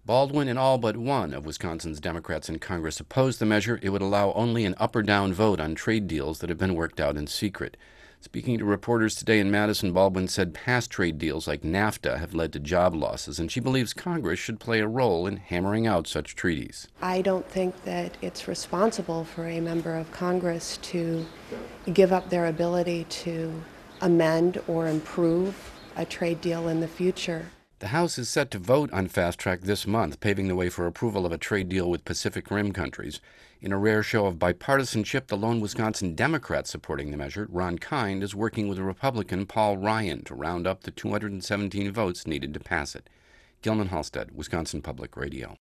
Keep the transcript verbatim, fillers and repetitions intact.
Baldwin and all but one of Wisconsin's Democrats in Congress opposed the measure. It would allow only an up or down vote on trade deals that have been worked out in secret. Speaking to reporters today in Madison, Baldwin said past trade deals like NAFTA have led to job losses, and she believes Congress should play a role in hammering out such treaties. I don't think that it's responsible for a member of Congress to give up their ability to amend or improve a trade deal in the future. The House is set to vote on Fast Track this month, paving the way for approval of a trade deal with Pacific Rim countries. In a rare show of bipartisanship, the lone Wisconsin Democrat supporting the measure, Ron Kind, is working with Republican Paul Ryan to round up the two hundred seventeen votes needed to pass it. Gilman Halstead, Wisconsin Public Radio.